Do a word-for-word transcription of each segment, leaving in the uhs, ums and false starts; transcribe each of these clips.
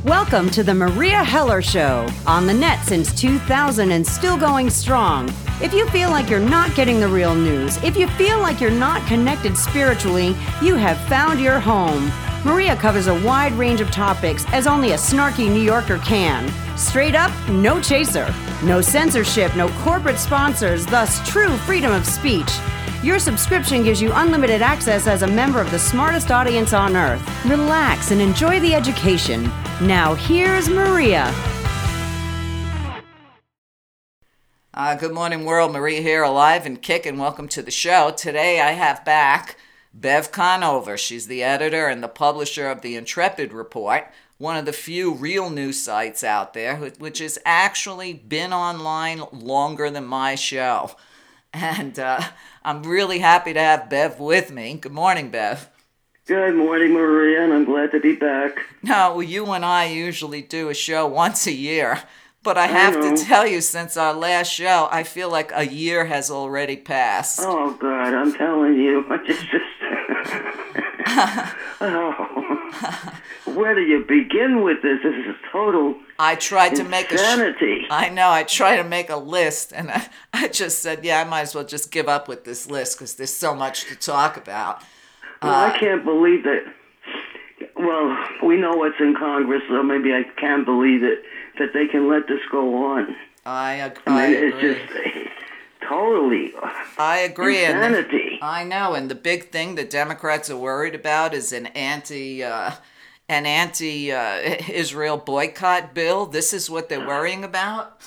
Welcome to the Maria Heller Show, on the net since two thousand and still going strong. If you feel like you're not getting the real news, if you feel like you're not connected spiritually, you have found your home. Maria covers a wide range of topics as only a snarky New Yorker can. Straight up, no chaser. No censorship, no corporate sponsors, thus true freedom of speech. Your subscription gives you unlimited access as a member of the smartest audience on earth. Relax and enjoy the education. Now here's Maria. Uh, good morning, world. Maria here, alive and kicking. Welcome to the show. Today I have back Bev Conover. She's the editor and the publisher of the Intrepid Report, one of the few real news sites out there, which has actually been online longer than my show. And uh, I'm really happy to have Bev with me. Good morning, Bev. Good morning, Maria, and I'm glad to be back. No, well, you and I usually do a show once a year. But I have I to tell you, since our last show, I feel like a year has already passed. Oh, God, I'm telling you. I just, just oh. Where do you begin with this? This is a total I tried to make a insanity. Sh- I know. I tried to make a list, and I, I just said, yeah, I might as well just give up with this list because there's so much to talk about. Well, uh, I can't believe that. Well, we know what's in Congress, so maybe I can believe it, that they can let this go on. I, ag- I, mean, I it's agree. just totally I agree. insanity. And I know, and the big thing that Democrats are worried about is an anti, uh, an anti-Israel uh, boycott bill. This is what they're worrying about.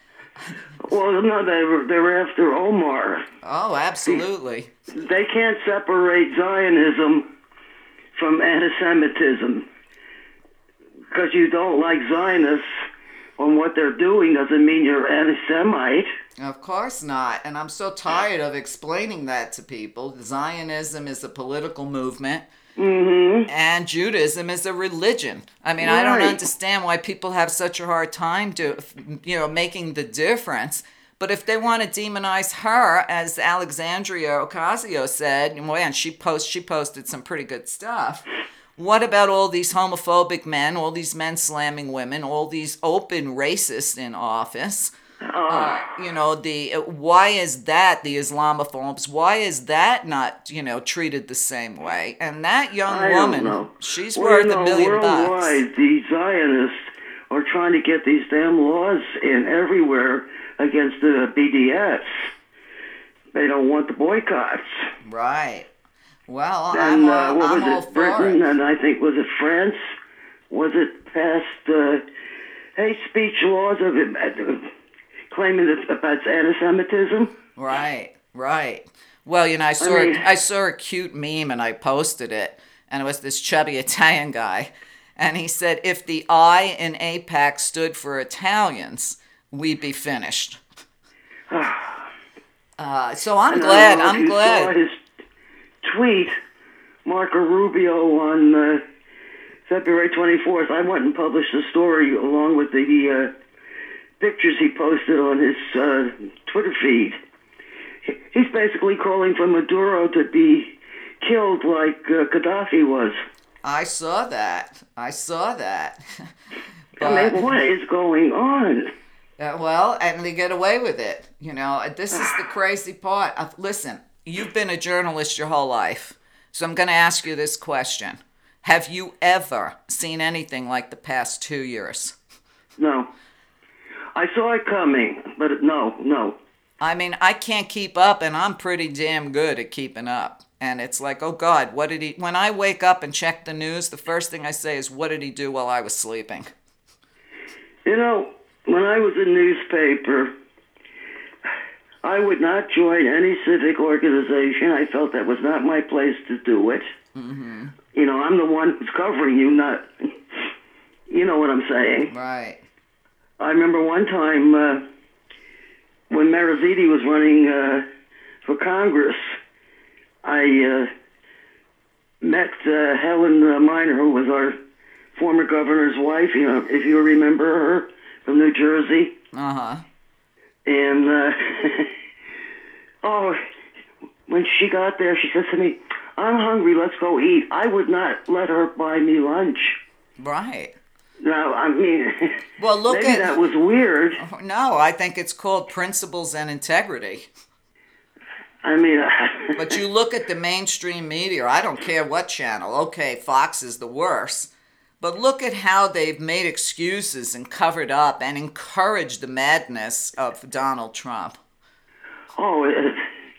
Well, no, they were, they were after Omar. Oh, absolutely. They can't separate Zionism from anti-Semitism. Because you don't like Zionists on what they're doing doesn't mean you're anti-Semite. Of course not. And I'm so tired of explaining that to people. Zionism is a political movement. Mm-hmm. And Judaism is a religion. I mean, right. I don't understand why people have such a hard time to, you know, making the difference. But if they want to demonize her, as Alexandria Ocasio said, and she post she posted some pretty good stuff. What about all these homophobic men, all these men slamming women, all these open racists in office? Oh. Uh, you know, the why is that the Islamophobes? Why is that not, you know, treated the same way? And that young I woman, don't know. she's well, worth you know, a million worldwide, bucks. The Zionists are trying to get these damn laws in everywhere against the B D S. They don't want the boycotts. Right. Well, and, I'm, uh, all, what I'm was all it, for Britain, it. and I think, was it France? Was it passed uh, hate speech laws of it, uh, claiming that that's anti-Semitism? Right, right. Well, you know, I saw I mean, a, I saw a cute meme and I posted it, and it was this chubby Italian guy, and he said, "If the I in AIPAC stood for Italians, we'd be finished." uh, so I'm and glad. I don't know if I'm you glad. Saw his tweet, Marco Rubio, on uh, February twenty-fourth. I went and published a story along with the uh, pictures he posted on his uh, Twitter feed. He's basically calling for Maduro to be killed like uh, Gaddafi was. I saw that. I saw that. But, I mean, what is going on? Uh, well, and they get away with it. You know, this is the crazy part. Uh, listen, you've been a journalist your whole life, so I'm going to ask you this question. Have you ever seen anything like the past two years? No. I saw it coming, but no, no. I mean, I can't keep up, and I'm pretty damn good at keeping up. And it's like, oh, God, what did he... When I wake up and check the news, the first thing I say is, what did he do while I was sleeping? You know, when I was in newspaper, I would not join any civic organization. I felt that was not my place to do it. Mm-hmm. You know, I'm the one who's covering you, not... You know what I'm saying. Right. I remember one time uh, when Mariziti was running uh, for Congress, I uh, met uh, Helen uh, Miner, who was our former governor's wife, you know, if you remember her, from New Jersey. Uh-huh. And, uh, oh, when she got there, she said to me, "I'm hungry, let's go eat." I would not let her buy me lunch. Right. Now, I mean, Well, look maybe at that was weird. no. I think it's called principles and integrity. I mean, But you look at the mainstream media. I don't care what channel. Okay, Fox is the worst. But look at how they've made excuses and covered up and encouraged the madness of Donald Trump. oh, it,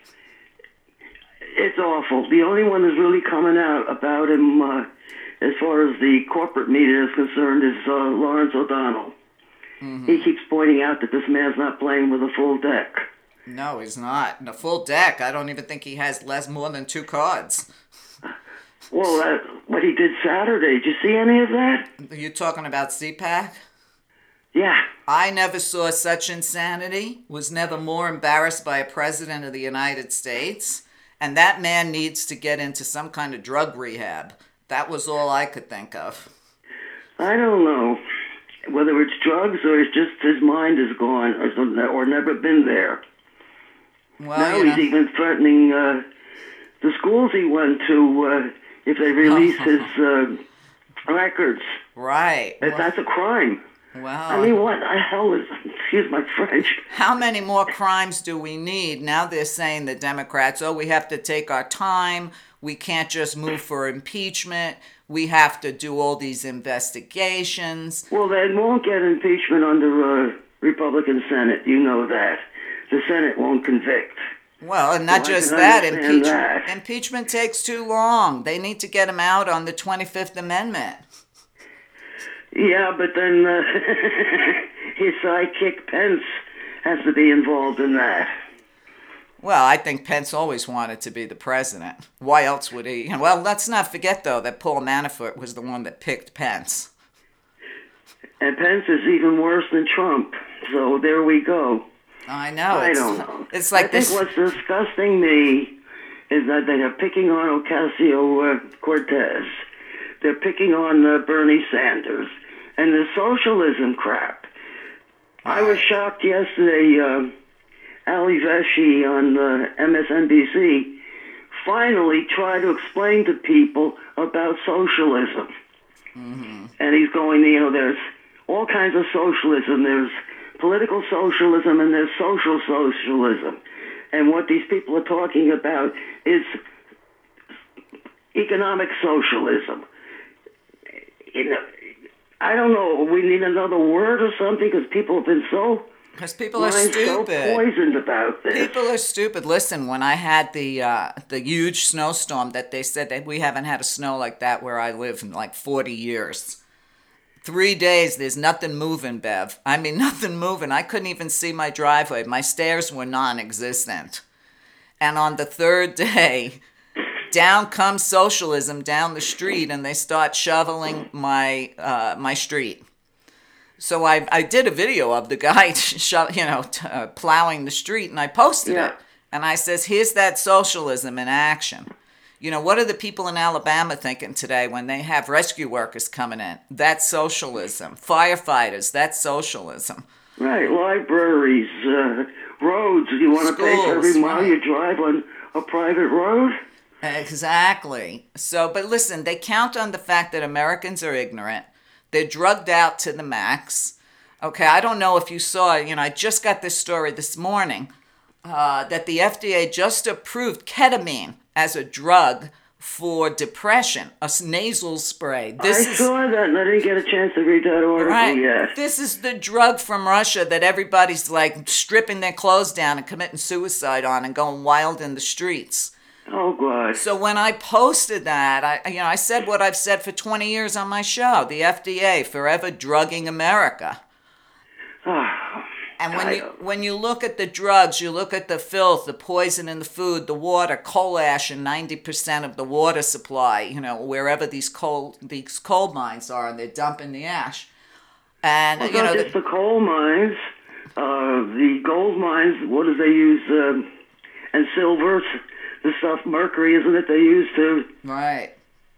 it's awful. The only one that's really coming out about him, uh, as far as the corporate media is concerned, is uh, Lawrence O'Donnell. Mm-hmm. He keeps pointing out that this man's not playing with a full deck. No, he's not. In a full deck, I don't even think he has less more than two cards. Well, that, what he did Saturday, did you see any of that? Are you talking about C PAC? Yeah. I never saw such insanity, was never more embarrassed by a president of the United States, and that man needs to get into some kind of drug rehab. That was all I could think of. I don't know whether it's drugs or it's just his mind is gone or, something, or never been there. Well, now you he's know. even threatening uh, the schools he went to uh, if they release his uh, records. Right. That, that's a crime. Wow. I mean, what the hell is, excuse my French. How many more crimes do we need? Now they're saying, the Democrats, oh, we have to take our time. We can't just move for impeachment. We have to do all these investigations. Well, they won't get impeachment under uh, Republican Senate. You know that. The Senate won't convict. Well, and not Well, I just can that, understand impeach- that. impeachment takes too long. They need to get him out on the twenty-fifth Amendment. Yeah, but then uh, his sidekick Pence has to be involved in that. Well, I think Pence always wanted to be the president. Why else would he? Well, let's not forget, though, that Paul Manafort was the one that picked Pence. And Pence is even worse than Trump. So there we go. I know. I it's, don't know. It's like I think this. what's disgusting me is that they are picking on Ocasio-Cortez. They're picking on uh, Bernie Sanders. And the socialism crap. I was shocked yesterday. Uh, Ali Veshy on uh, M S N B C finally tried to explain to people about socialism. Mm-hmm. And he's going, you know, there's all kinds of socialism. There's political socialism and there's social socialism. And what these people are talking about is economic socialism. You know, I don't know. We need another word or something because people have been so Because people are minds stupid. so poisoned about this. People are stupid. Listen, when I had the uh, the huge snowstorm that they said that we haven't had a snow like that where I live in like forty years. Three days, there's nothing moving, Bev. I mean, nothing moving. I couldn't even see my driveway. My stairs were non-existent. And on the third day, down comes socialism down the street, and they start shoveling my uh, my street. So I I did a video of the guy, sho- you know, t- uh, plowing the street, and I posted Yeah. it. And I says, here's that socialism in action. You know, what are the people in Alabama thinking today when they have rescue workers coming in? That's socialism. Firefighters, that's socialism. Right, libraries, uh, roads. You want to pay for every Schools, mile right. you drive on a private road? Exactly. So, but listen, they count on the fact that Americans are ignorant. They're drugged out to the max. Okay, I don't know if you saw, you know, I just got this story this morning uh, that the F D A just approved ketamine as a drug for depression, a s- nasal spray. This I is saw that and I didn't get a chance to read that article right. yet. This is the drug from Russia that everybody's like stripping their clothes down and committing suicide on and going wild in the streets. Oh, God. So when I posted that, I you know I said what I've said for twenty years on my show: the F D A forever drugging America. Oh, And when I you don't- when you look at the drugs, you look at the filth, the poison in the food, the water, coal ash, and ninety percent of the water supply. You know, wherever these coal these coal mines are, and they're dumping the ash. And Well, you know, not the, just the coal mines, uh, the gold mines, what do they use? Um, and silver, the stuff, mercury, isn't it, they use to... right.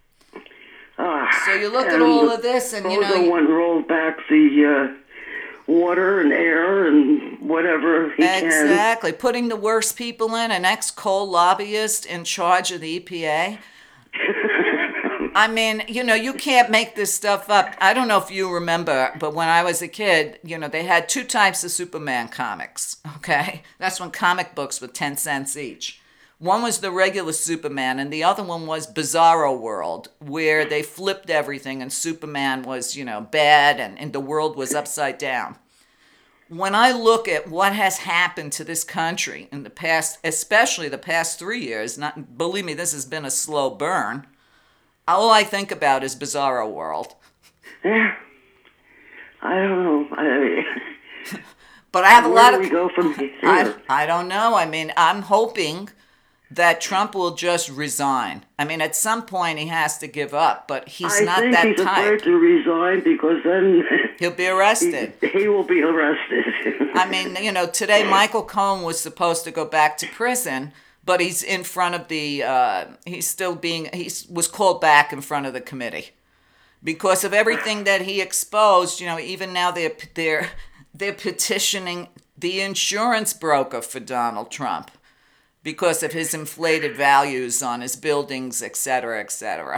Ah, So you look at and all the of this, and you know, Bozo you- one rolled back the uh, water and air and whatever he can. exactly, putting the worst people in, an ex-coal lobbyist in charge of the E P A. I mean, you know, you can't make this stuff up. I don't know if you remember, but when I was a kid, you know, they had two types of Superman comics, okay? That's when comic books were ten cents each. One was the regular Superman, and the other one was Bizarro World, where they flipped everything and Superman was, you know, bad and, and the world was upside down. When I look at what has happened to this country in the past, especially the past three years, not believe me, this has been a slow burn, all I think about is Bizarro World. Yeah. I don't know. I, but I have a where lot do of... we go from here? I, I don't know. I mean, I'm hoping that Trump will just resign. I mean, at some point he has to give up, but he's I not think that he's type. afraid to resign because then He'll be arrested. he, he will be arrested. I mean, you know, today Michael Cohen was supposed to go back to prison, but he's in front of the, uh, he's still being, he was called back in front of the committee. Because of everything that he exposed, you know, even now they're, they're, they're petitioning the insurance broker for Donald Trump because of his inflated values on his buildings, et cetera, et cetera.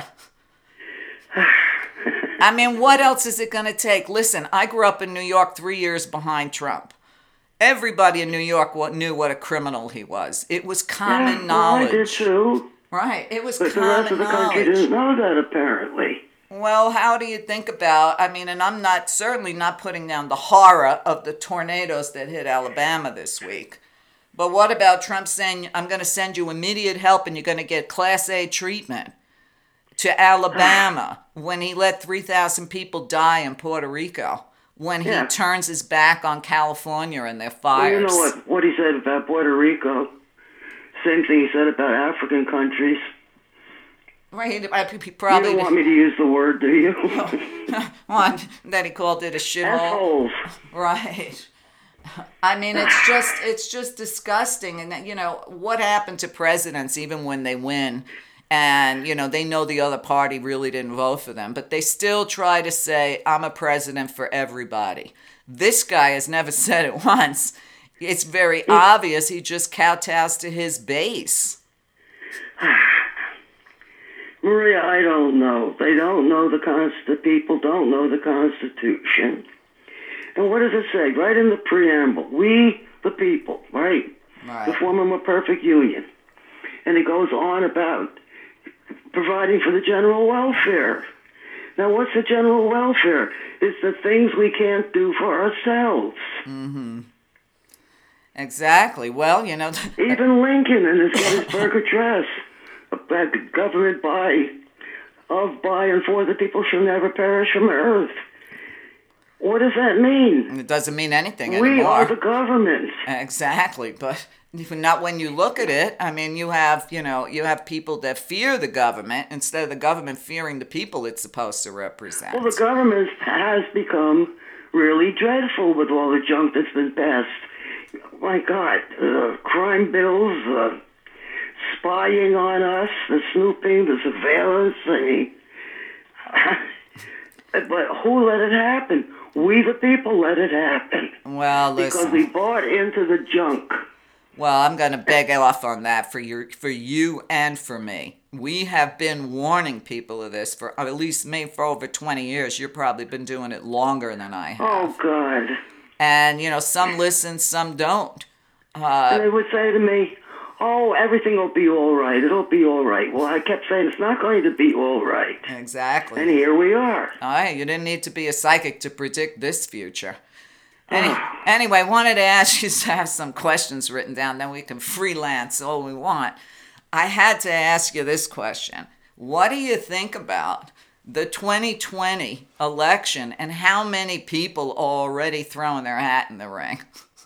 I mean, what else is it going to take? Listen, I grew up in New York three years behind Trump. Everybody in New York knew what a criminal he was. It was common yeah, knowledge. Well, I did too. Right, it was but common knowledge. But the rest of the country didn't know that, apparently. Well, how do you think about, I mean, and I'm not, certainly not putting down the horror of the tornadoes that hit Alabama this week. But what about Trump saying, I'm going to send you immediate help and you're going to get Class A treatment to Alabama when he let three thousand people die in Puerto Rico, when he yeah. turns his back on California and their fires? Well, you know what, what he said about Puerto Rico, same thing he said about African countries. Right, I, he probably... You don't want me to use the word, do you? What? That he called it a shithole? Assholes. Right. I mean, it's just it's just disgusting. And, that, you know, what happened to presidents even when they win? And, you know, they know the other party really didn't vote for them. But they still try to say, I'm a president for everybody. This guy has never said it once. It's very obvious he just kowtows to his base. Maria, I don't know. They don't know the Constitution. People don't know the Constitution. And what does it say? Right in the preamble, we, the people, right? Right. To form a more perfect union. And it goes on about providing for the general welfare. Now, what's the general welfare? It's the things we can't do for ourselves. Mm-hmm. Exactly. Well, you know... Even Lincoln in his Gettysburg Address, about government by, of, by, and for the people shall never perish from earth. What does that mean? It doesn't mean anything we anymore. We are the government. Exactly, but not when you look at it. I mean, you have, you know, you have people that fear the government instead of the government fearing the people it's supposed to represent. Well, the government has become really dreadful with all the junk that's been passed. My God, uh, crime bills, uh, spying on us, the snooping, the surveillance. I mean, but who let it happen? We, the people, let it happen. Well, listen. Because we bought into the junk. Well, I'm going to beg off on that for your, for you and for me. We have been warning people of this for, at least me, for over twenty years. You've probably been doing it longer than I have. Oh, God. And, you know, some listen, some don't. Uh, and they would say to me, oh, everything will be all right. It'll be all right. Well, I kept saying it's not going to be all right. Exactly. And here we are. All right, you didn't need to be a psychic to predict this future. Any, anyway, wanted to ask you to have some questions written down, then we can freelance all we want. I had to ask you this question. What do you think about the twenty twenty election and how many people are already throwing their hat in the ring?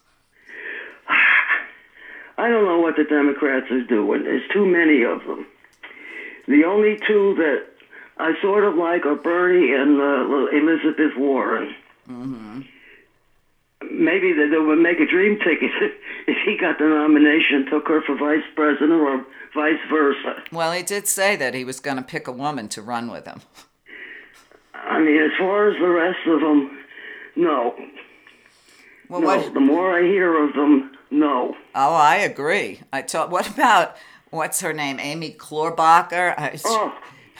I don't know what the Democrats are doing. There's too many of them. The only two that I sort of like are Bernie and uh, Elizabeth Warren. Mm-hmm. Maybe they, they would make a dream ticket if he got the nomination, took her for vice president or vice versa. Well, he did say that he was going to pick a woman to run with him. I mean, as far as the rest of them, no. Well, no, what? The more I hear of them, no. Oh, I agree. I told. What about what's her name, Amy Klobuchar? I, oh,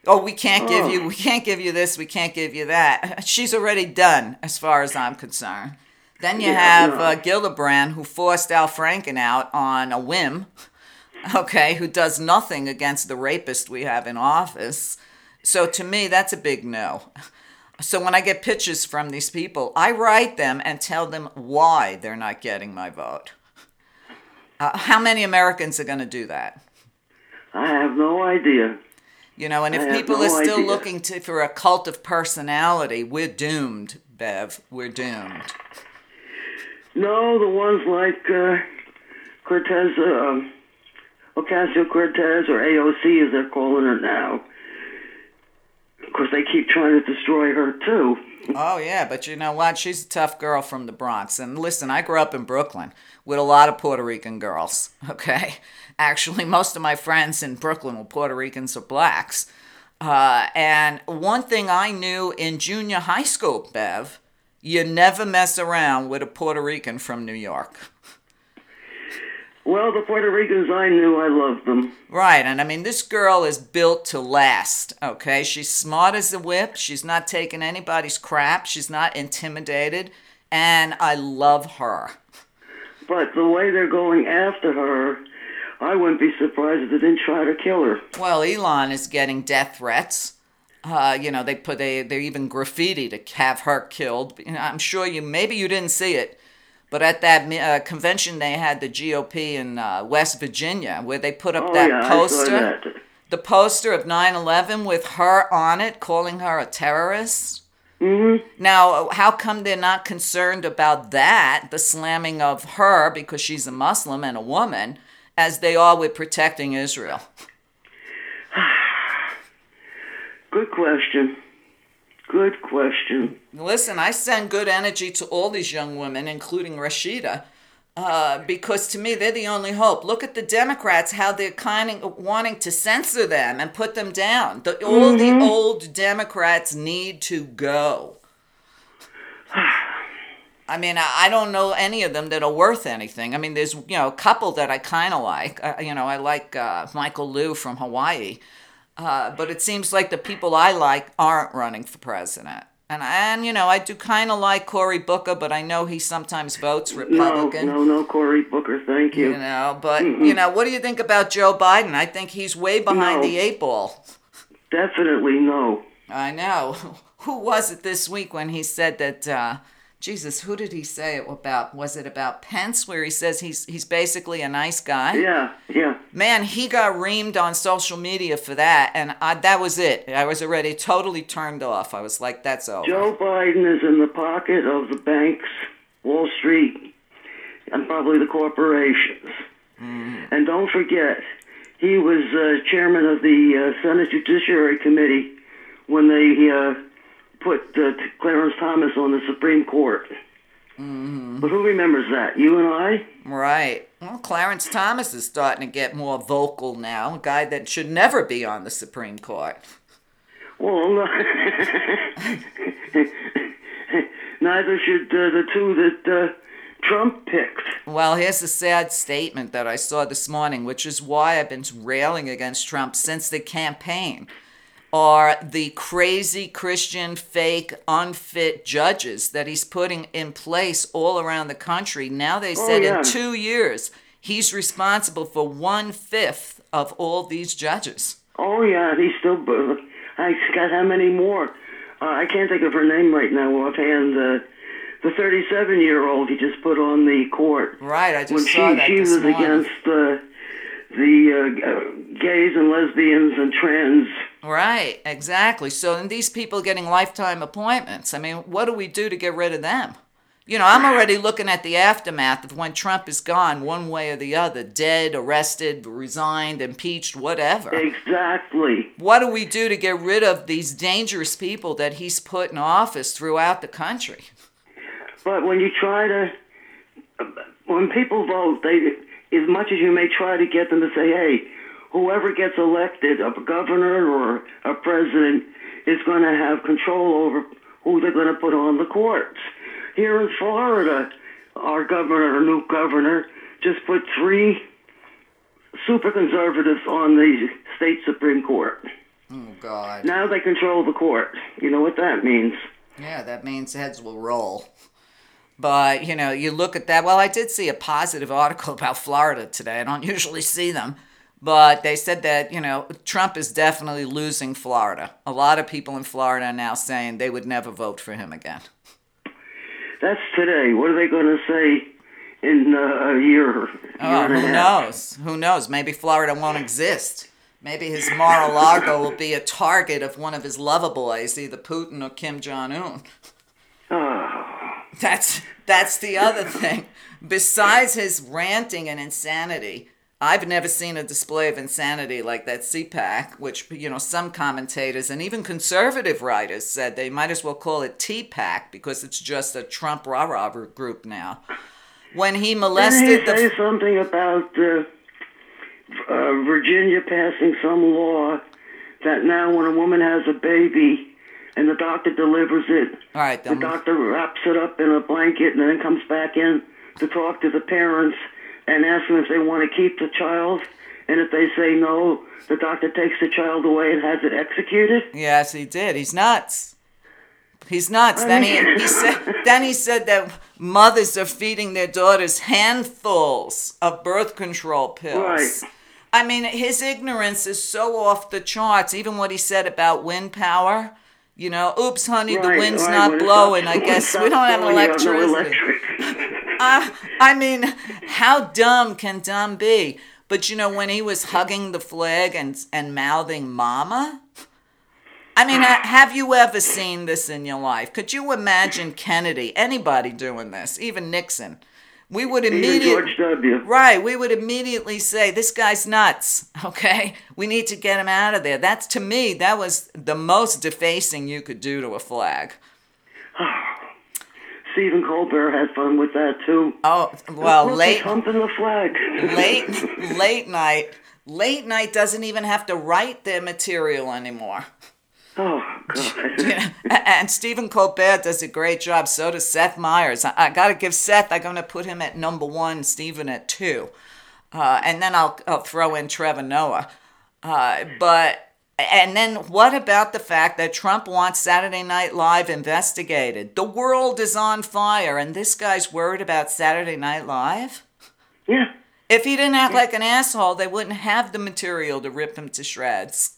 Oh, we can't give Oh. you, we can't give you this, we can't give you that. She's already done, as far as I'm concerned. Then you Yeah, have no. uh, Gillibrand, who forced Al Franken out on a whim, okay, who does nothing against the rapist we have in office. So to me, that's a big no. So when I get pitches from these people, I write them and tell them why they're not getting my vote. Uh, how many Americans are going to do that? I have no idea. You know, and if I have people no are still idea. looking to, for a cult of personality, we're doomed, Bev. We're doomed. No, the ones like uh, Cortez, uh, Ocasio-Cortez, or A O C as they're calling her now. Of course, they keep trying to destroy her, too. Oh, yeah, but you know what? She's a tough girl from the Bronx. And listen, I grew up in Brooklyn with a lot of Puerto Rican girls, okay? Actually, most of my friends in Brooklyn were Puerto Ricans or blacks. Uh, and one thing I knew in junior high school, Bev, you never mess around with a Puerto Rican from New York. Well, the Puerto Ricans I knew, I loved them. Right, and I mean, this girl is built to last, okay? She's smart as a whip. She's not taking anybody's crap. She's not intimidated, and I love her. But the way they're going after her, I wouldn't be surprised if they didn't try to kill her. Well, Elon is getting death threats. Uh, you know, they put they they even graffiti to have her killed. You know, I'm sure you maybe you didn't see it, but at that uh, convention they had the G O P in uh, West Virginia where they put up Oh, that yeah, poster, I saw that. the poster of nine eleven with her on it, calling her a terrorist. Mm-hmm. Now, how come they're not concerned about that, the slamming of her because she's a Muslim and a woman, as they are with protecting Israel? Good question. Good question. Listen, I send good energy to all these young women, including Rashida, uh, because to me, they're the only hope. Look at the Democrats, how they're kind of wanting to censor them and put them down. The, all Mm-hmm. the old Democrats need to go. I mean, I, I don't know any of them that are worth anything. I mean, there's, you know, a couple that I kind of like. Uh, you know, I like uh, Michael Liu from Hawaii. Uh, but it seems like the people I like aren't running for president. And, and you know, I do kind of like Cory Booker, but I know he sometimes votes Republican. No, no, no, Cory Booker, thank you. You know, but, Mm-mm. you know, what do you think about Joe Biden? I think he's way behind No. the eight ball. Definitely no. I know. Who was it this week when he said that, uh, Jesus, who did he say it about? Was it about Pence, where he says he's he's basically a nice guy? Yeah, yeah. Man, he got reamed on social media for that, and I, that was it. I was already totally turned off. I was like, that's over. Joe Biden is in the pocket of the banks, Wall Street, and probably the corporations. Mm. And don't forget, he was uh, chairman of the uh, Senate Judiciary Committee when they uh, put uh, Clarence Thomas on the Supreme Court. Mm-hmm. But who remembers that? You and I? Right. Well, Clarence Thomas is starting to get more vocal now, a guy that should never be on the Supreme Court. Well, no. Neither should uh, the two that uh, Trump picked. Well, here's a sad statement that I saw this morning, which is why I've been railing against Trump since the campaign, are the crazy Christian, fake, unfit judges that he's putting in place all around the country. Now they Oh, said yeah. in two years, he's responsible for one-fifth of all these judges. Oh, yeah, he's still... I got how many more? Uh, I can't think of her name right now offhand. Uh, the thirty-seven-year-old he just put on the court. Right, I just when saw she, that she this was morning. against uh, the uh, uh, gays and lesbians and trans. Right, exactly. So then these people getting lifetime appointments. I mean, what do we do to get rid of them? You know, I'm already looking at the aftermath of when Trump is gone one way or the other, dead, arrested, resigned, impeached, whatever. Exactly. What do we do to get rid of these dangerous people that he's put in office throughout the country? But when you try to, when people vote, they, as much as you may try to get them to say, hey, whoever gets elected, a governor or a president, is going to have control over who they're going to put on the courts. Here in Florida, our governor, our new governor, just put three super conservatives on the state Supreme Court. Oh, God. Now they control the court. You know what that means? Yeah, that means heads will roll. But, you know, you look at that. Well, I did see a positive article about Florida today. I don't usually see them. But they said that, you know, Trump is definitely losing Florida. A lot of people in Florida are now saying they would never vote for him again. That's today. What are they going to say in uh, a year? year Oh, and a who half? knows? Who knows? Maybe Florida won't exist. Maybe his Mar-a-Lago will be a target of one of his lover boys, either Putin or Kim Jong-un. Oh. That's that's the other thing. Besides his ranting and insanity, I've never seen a display of insanity like that C PAC, which, you know, some commentators and even conservative writers said they might as well call it T PAC because it's just a Trump rah-rah group now. When he molested Didn't he the... say something about uh, uh, Virginia passing some law that now when a woman has a baby and the doctor delivers it, All right, the then. doctor wraps it up in a blanket and then comes back in to talk to the parents and ask them if they want to keep the child. And if they say no, the doctor takes the child away and has it executed. Yes, he did. He's nuts. He's nuts. I Then mean- he, he said then he said that mothers are feeding their daughters handfuls of birth control pills. Right. I mean, his ignorance is so off the charts. Even what he said about wind power. You know, oops, honey, the Right, wind's right, not when it blowing. stops- I when it guess we stops don't have blowing, you have no electricity. electric. Uh, I mean, how dumb can dumb be? But, you know, when he was hugging the flag and, and mouthing mama, I mean, ha- have you ever seen this in your life? Could you imagine Kennedy, anybody doing this, even Nixon? We would Even immediately... George W. Right, we would immediately say, this guy's nuts, okay? We need to get him out of there. That's, to me, that was the most defacing you could do to a flag. Stephen Colbert had fun with that, too. Oh, well, Look, late... he's humping the flag. late late night late night doesn't even have to write their material anymore. Oh, God. Yeah. And Stephen Colbert does a great job. So does Seth Meyers. I, I gotta give Seth, I'm gonna put him at number one, Stephen at two, uh, and then I'll, I'll throw in Trevor Noah. Uh, but and then what about the fact that Trump wants Saturday Night Live investigated? The world is on fire, and this guy's worried about Saturday Night Live. Yeah. If he didn't act like an asshole, they wouldn't have the material to rip him to shreds.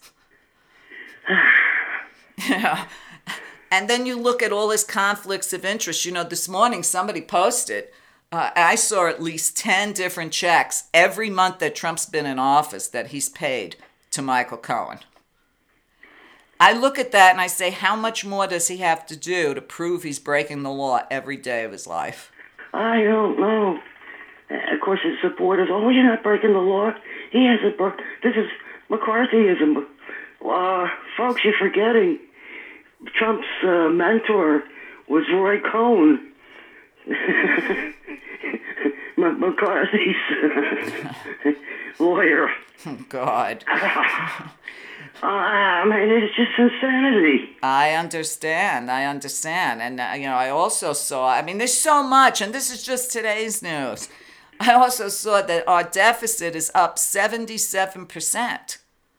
Yeah. And then you look at all his conflicts of interest. You know, this morning somebody posted, uh, I saw at least ten different checks every month that Trump's been in office that he's paid to Michael Cohen. I look at that and I say, how much more does he have to do to prove he's breaking the law every day of his life? I don't know. Of course, his supporters, oh, you're not breaking the law. He hasn't broke. This is McCarthyism. Uh, folks, you're forgetting. Trump's uh, mentor was Roy Cohn. M- McCarthy's lawyer. Oh, God. Uh, I mean, it's just insanity. I understand. I understand. And, uh, you know, I also saw, I mean, there's so much, and this is just today's news. I also saw that our deficit is up seventy-seven percent.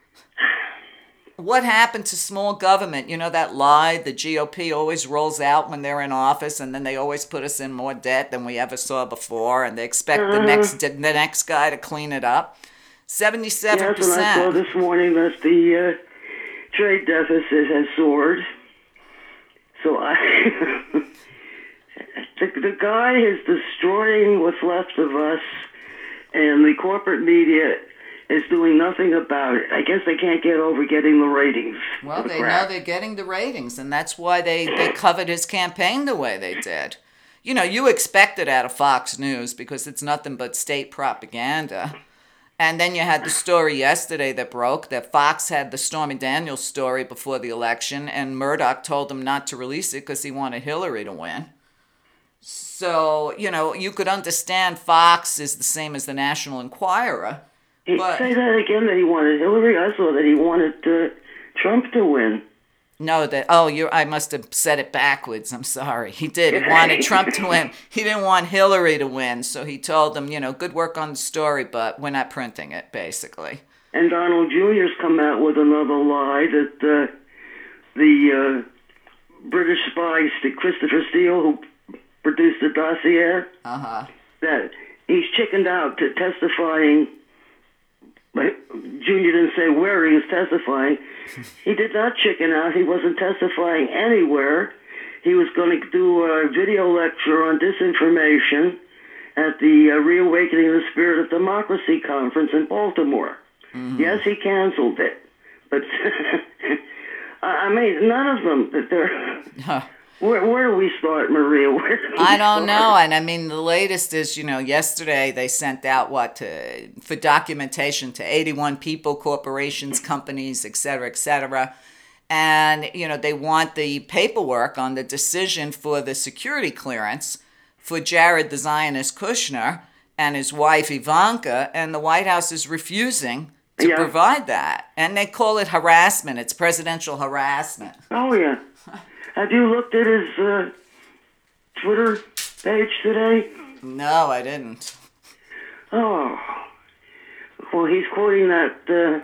What happened to small government? You know, that lie the G O P always rolls out when they're in office, and then they always put us in more debt than we ever saw before, and they expect the next the next guy to clean it up. seventy-seven Yes, and I saw percent. this morning that the uh, trade deficit has soared. So I, the, the guy is destroying what's left of us, and the corporate media is doing nothing about it. I guess they can't get over getting the ratings. Well, for the they crap. know they're getting the ratings, and that's why they, they covered his campaign the way they did. You know, you expect it out of Fox News because it's nothing but state propaganda. And then you had the story yesterday that broke that Fox had the Stormy Daniels story before the election, and Murdoch told them not to release it because he wanted Hillary to win. So, you know, you could understand Fox is the same as the National Enquirer. He But- say that again, that he wanted Hillary. I saw that he wanted uh, Trump to win. No, that, oh, you're, I must have said it backwards. I'm sorry. He did. He wanted Trump to win. He didn't want Hillary to win. So he told them, you know, good work on the story, but we're not printing it, basically. And Donald Junior's come out with another lie that uh, the uh, British spy, Christopher Steele, who produced the dossier, Uh-huh. that he's chickened out to testifying. But Junior didn't say where he was testifying. He did not chicken out. He wasn't testifying anywhere. He was going to do a video lecture on disinformation at the uh, Reawakening the Spirit of Democracy conference in Baltimore. Mm-hmm. Yes, he canceled it. But, I mean, none of them, they're... Huh. Where, where do we start, Maria? Where do we I don't start? know. And I mean, the latest is, you know, yesterday they sent out what to, for documentation to eighty-one people, corporations, companies, et cetera, et cetera. And, you know, they want the paperwork on the decision for the security clearance for Jared the Zionist Kushner and his wife Ivanka. And the White House is refusing to yeah. provide that. And they call it harassment. It's presidential harassment. Oh, yeah. Have you looked at his uh, Twitter page today? No, I didn't. Oh. Well, he's quoting that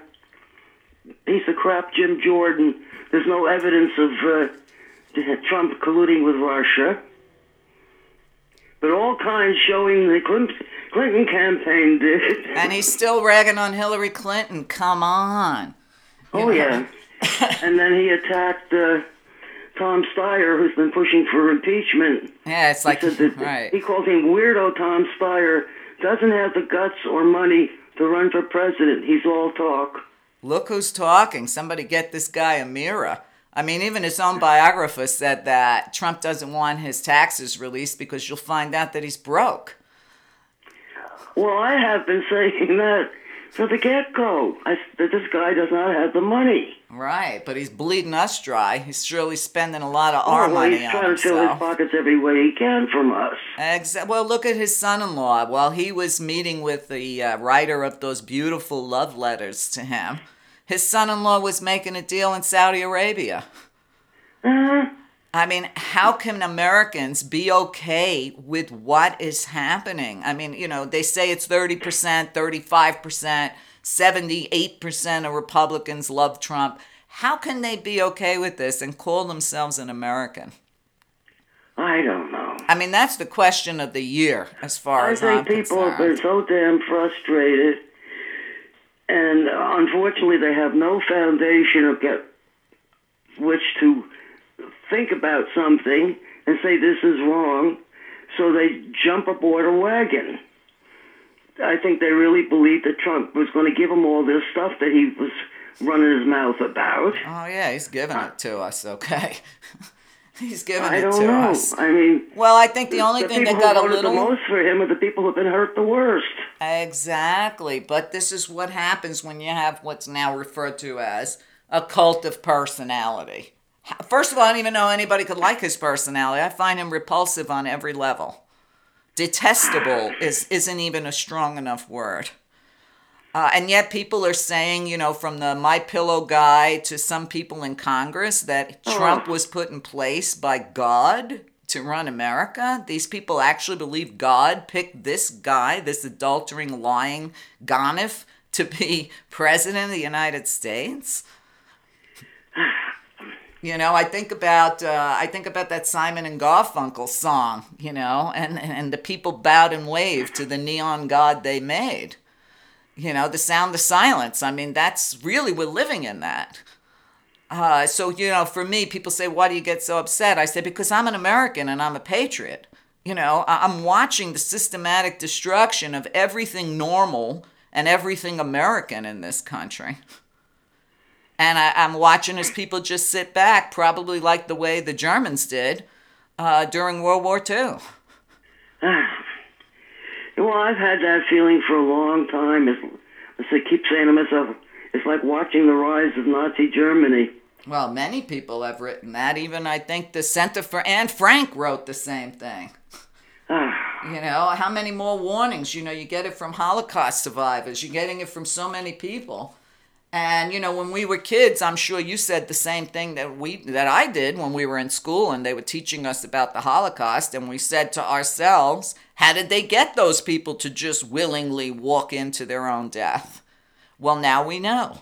uh, piece of crap, Jim Jordan. There's no evidence of uh, Trump colluding with Russia. But all kinds showing the Clinton, Clinton campaign did. And he's still ragging on Hillary Clinton. Come on. You oh, know? Yeah. And then he attacked... Uh, Tom Steyer, who's been pushing for impeachment. Yeah, it's like, he, said that right. he called him weirdo Tom Steyer, doesn't have the guts or money to run for president. He's all talk. Look who's talking. Somebody get this guy a mirror. I mean, even his own biographer said that Trump doesn't want his taxes released because you'll find out that he's broke. Well, I have been saying that from the get-go, I, that this guy does not have the money. Right, but he's bleeding us dry. He's surely spending a lot of oh, our well, money he's on trying to fill his pockets every way he can from us. Exa- well, look at his son-in-law. While he was meeting with the uh, writer of those beautiful love letters to him, his son-in-law was making a deal in Saudi Arabia. Uh-huh. I mean, how can Americans be okay with what is happening? I mean, you know, they say it's thirty percent, thirty-five percent, seventy-eight percent of Republicans love Trump. How can they be okay with this and call themselves an American? I don't know. I mean, that's the question of the year, as far I as I'm think people concerned. have been so damn frustrated, and uh, unfortunately they have no foundation of get which to think about something and say this is wrong, so they jump aboard a wagon. I think they really believed that Trump was going to give them all this stuff that he was running his mouth about. Oh, yeah, he's giving it to us, okay. He's giving I it don't to know. us. I mean, well, I think the only the thing that people got who a voted little... the most for him are the people who've been hurt the worst. Exactly, but this is what happens when you have what's now referred to as a cult of personality. First of all, I don't even know anybody could like his personality. I find him repulsive on every level. Detestable is, isn't even a strong enough word. Uh, and yet people are saying, you know, from the My Pillow guy to some people in Congress that Oh. Trump was put in place by God to run America. These people actually believe God picked this guy, this adultering, lying Gonif, to be president of the United States. You know, I think about uh, I think about that Simon and Garfunkel song, you know, and, and the people bowed and waved to the neon god they made. You know, the sound of silence. I mean, that's really, we're living in that. Uh, so, you know, for me, people say, why do you get so upset? I say, because I'm an American and I'm a patriot. You know, I'm watching the systematic destruction of everything normal and everything American in this country. And I, I'm watching as people just sit back, probably like the way the Germans did uh, during World War Two. Well, I've had that feeling for a long time. It's, I keep saying to myself, it's like watching the rise of Nazi Germany. Well, many people have written that. Even I think the Center for Anne Frank wrote the same thing. You know, how many more warnings? You know, you get it from Holocaust survivors. You're getting it from so many people. And, you know, when we were kids, I'm sure you said the same thing that we that I did when we were in school and they were teaching us about the Holocaust. And we said to ourselves, how did they get those people to just willingly walk into their own death? Well, now we know.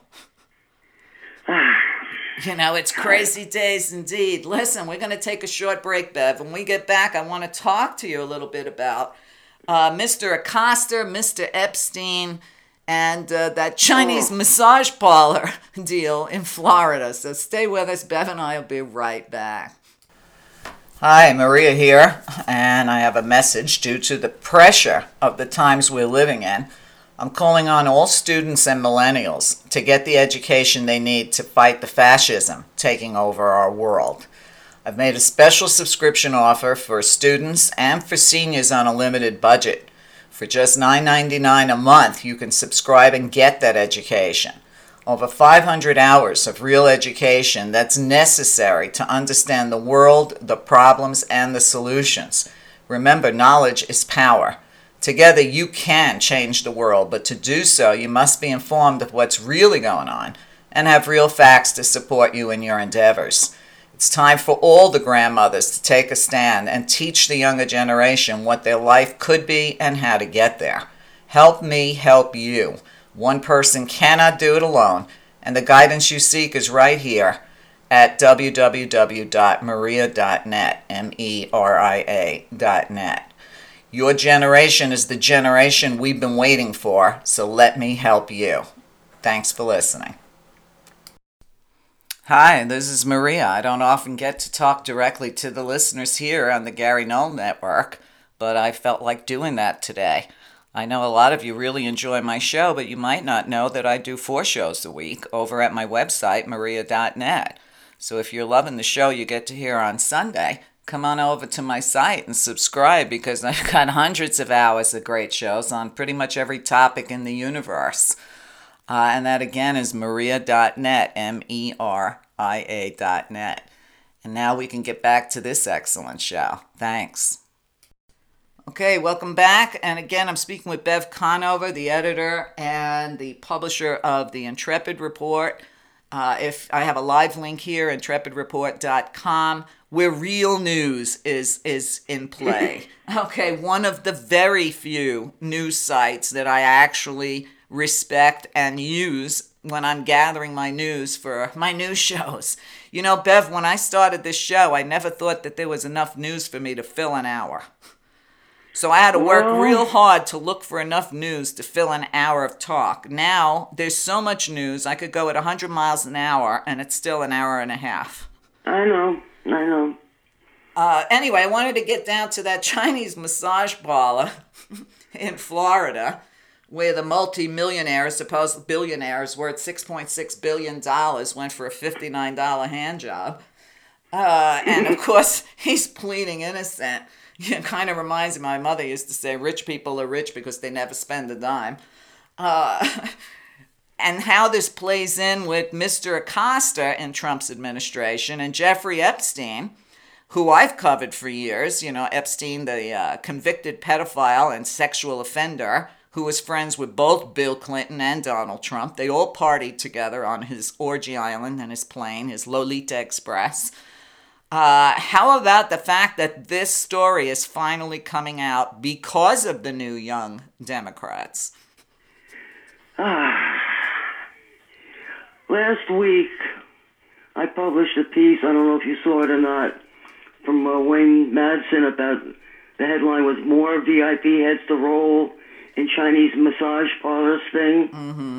You know, it's crazy days indeed. Listen, we're going to take a short break, Bev. When we get back, I want to talk to you a little bit about uh, Mister Acosta, Mister Epstein, and uh, that Chinese oh. massage parlor deal in Florida. So stay with us. Bev and I will be right back. Hi, Maria here, and I have a message. Due to the pressure of the times we're living in, I'm calling on all students and millennials to get the education they need to fight the fascism taking over our world. I've made a special subscription offer for students and for seniors on a limited budget. For just nine ninety-nine a month, you can subscribe and get that education. Over five hundred hours of real education that's necessary to understand the world, the problems, and the solutions. Remember, knowledge is power. Together you can change the world, but to do so you must be informed of what's really going on and have real facts to support you in your endeavors. It's time for all the grandmothers to take a stand and teach the younger generation what their life could be and how to get there. Help me help you. One person cannot do it alone, and the guidance you seek is right here at w w w dot maria dot net, M E R I A dot net. Your generation is the generation we've been waiting for, so let me help you. Thanks for listening. Hi, this is Maria. I don't often get to talk directly to the listeners here on the Gary Null Network, but I felt like doing that today. I know a lot of you really enjoy my show, but you might not know that I do four shows a week over at my website, maria dot net. So if you're loving the show you get to hear on Sunday, come on over to my site and subscribe, because I've got hundreds of hours of great shows on pretty much every topic in the universe. Uh, and that again is maria dot net, M E R I A dot net. And now we can get back to this excellent show. Thanks. Okay, welcome back. And again, I'm speaking with Bev Conover, the editor and the publisher of the Intrepid Report. Uh, if I have a live link here, intrepid report dot com, where real news is is in play. Okay, one of the very few news sites that I actually respect and use when I'm gathering my news for my news shows. You know, Bev, when I started this show, I never thought that there was enough news for me to fill an hour. So I had to work real hard to look for enough news to fill an hour of talk. Now, there's so much news, I could go at one hundred miles an hour, and it's still an hour and a half. I know, I know. Uh, anyway, I wanted to get down to that Chinese massage parlor in Florida, where the multi-millionaire, supposed billionaires worth six point six billion dollars, went for a fifty-nine dollars hand job. Uh, and, of course, he's pleading innocent. It kind of reminds me, my mother used to say, rich people are rich because they never spend a dime. Uh, and how this plays in with Mister Acosta in Trump's administration and Jeffrey Epstein, who I've covered for years. You know, Epstein, the uh, convicted pedophile and sexual offender, who was friends with both Bill Clinton and Donald Trump. They all partied together on his orgy island and his plane, his Lolita Express. Uh, how about the fact that this story is finally coming out because of the new young Democrats? Ah, last week, I published a piece, I don't know if you saw it or not, from uh, Wayne Madsen about, the headline was More V I P Heads to Roll in Chinese Massage Parlors thing. Mm-hmm.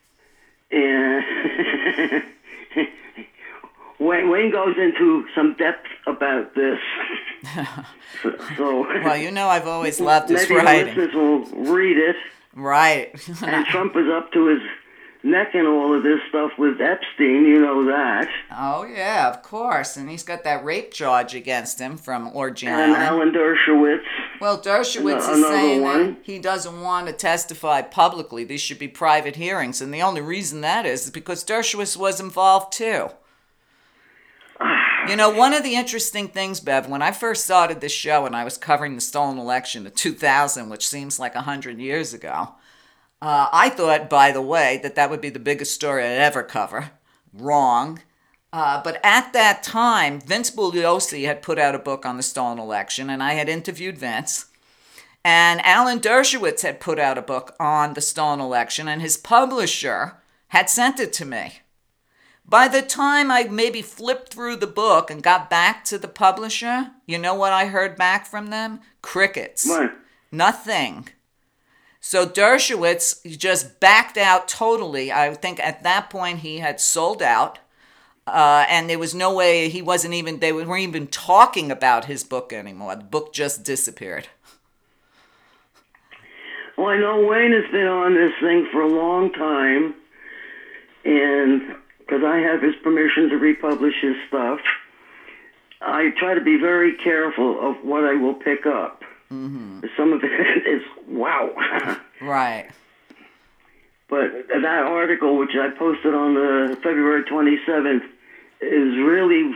And Wayne, Wayne goes into some depth about this. so, so, well, you know I've always loved his maybe writing. Maybe listeners will read it. Right. And Trump is up to his neck in all of this stuff with Epstein, you know that. Oh, yeah, of course. And he's got that rape charge against him from Orgy And Island. Alan Dershowitz. Well, Dershowitz An- is saying one. that he doesn't want to testify publicly. These should be private hearings. And the only reason that is, is because Dershowitz was involved, too. You know, one of the interesting things, Bev, when I first started this show and I was covering the stolen election of two thousand, which seems like one hundred years ago, uh, I thought, by the way, that that would be the biggest story I'd ever cover. Wrong. Uh, but at that time, Vince Bugliosi had put out a book on the stolen election, and I had interviewed Vince. And Alan Dershowitz had put out a book on the stolen election, and his publisher had sent it to me. By the time I maybe flipped through the book and got back to the publisher, you know what I heard back from them? Crickets. What? Nothing. So Dershowitz just backed out totally. I think at that point he had sold out. Uh, and there was no way he wasn't even, they weren't even talking about his book anymore. The book just disappeared. Well, I know Wayne has been on this thing for a long time, and because I have his permission to republish his stuff, I try to be very careful of what I will pick up. Mm-hmm. Some of it is, wow. Right. But that article, which I posted on the February twenty-seventh, is really,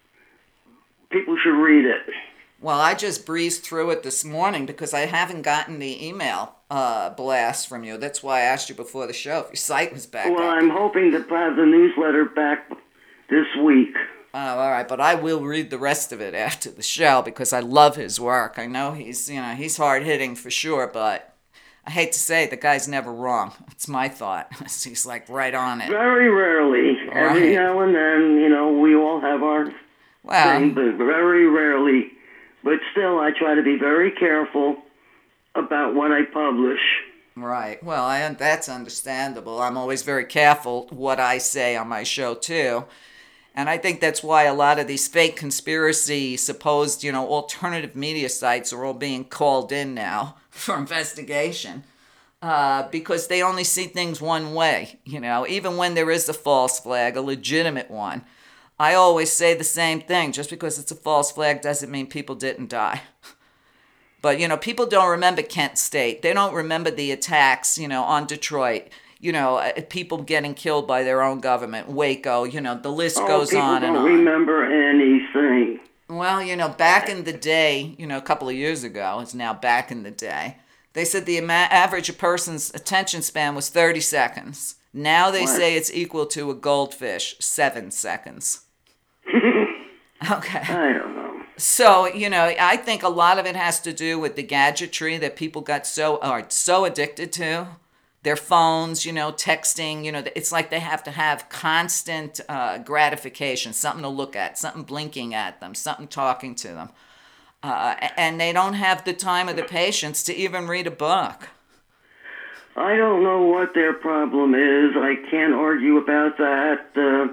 people should read it. Well, I just breezed through it this morning because I haven't gotten the email uh, blast from you. That's why I asked you before the show if your site was back Well, up. I'm hoping to have the newsletter back this week. Oh, all right, but I will read the rest of it after the show because I love his work. I know he's, you know, he's hard-hitting for sure, but I hate to say it, the guy's never wrong. It's my thought. He's like right on it. Very rarely. All Every right. now and then, you know, we all have our Well, thing, but very rarely. But still, I try to be very careful about what I publish. right. Well, I, that's understandable. I'm always very careful what I say on my show, too. And I think that's why a lot of these fake conspiracy, supposed, you know, alternative media sites are all being called in now for investigation. Uh, because they only see things one way, you know, even when there is a false flag, a legitimate one. I always say the same thing. Just because it's a false flag doesn't mean people didn't die. But, you know, people don't remember Kent State. They don't remember the attacks, you know, on Detroit. You know, people getting killed by their own government, Waco, you know, the list Oh, goes on and on. people don't remember anything. Well, you know, back in the day, you know, a couple of years ago, it's now back in the day, they said the ama- average person's attention span was thirty seconds. Now they What? say it's equal to a goldfish, seven seconds. Okay. I don't know. So, you know, I think a lot of it has to do with the gadgetry that people got so, are so addicted to. Their phones, you know, texting, you know, it's like they have to have constant uh, gratification, something to look at, something blinking at them, something talking to them. Uh, and they don't have the time or the patience to even read a book. I don't know what their problem is. I can't argue about that. Uh,